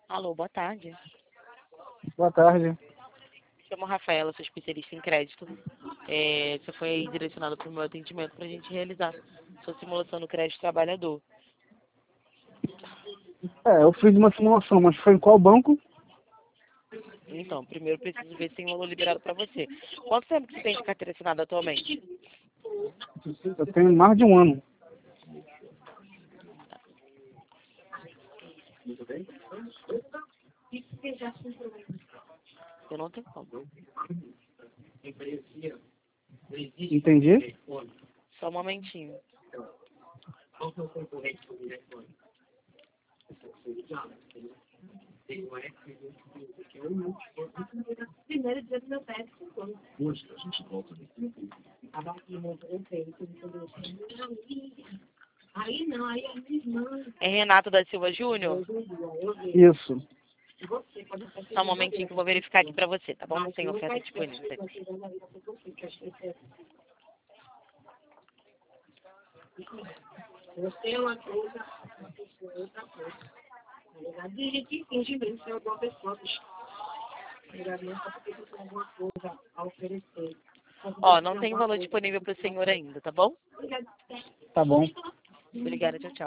Alô, boa tarde. Boa tarde. Chamo Rafaela, sou especialista em crédito. Você foi direcionado para o meu atendimento para a gente realizar sua simulação do crédito trabalhador. Eu fiz uma simulação, mas foi em qual banco? Então, primeiro preciso ver se tem valor liberado para você. Quanto tempo que você tem de carteira assinada atualmente? Eu tenho mais de um ano. Eu não tenho como. Entendi? Só um momentinho. Primeiro dia do meu pé, aí não, aí a minha irmã. É Renato da Silva Júnior? Isso. Só um momentinho que eu vou verificar aqui para você, tá bom? Não tem oferta disponível. Você é uma coisa, uma pessoa é outra coisa. Na verdade, a gente finge mesmo ser uma boa pessoa, bicho. Na verdade, não só porque você tem alguma coisa a oferecer. Ó, não tem valor disponível para o senhor ainda, tá bom? Tá bom. Obrigada, tchau, tchau.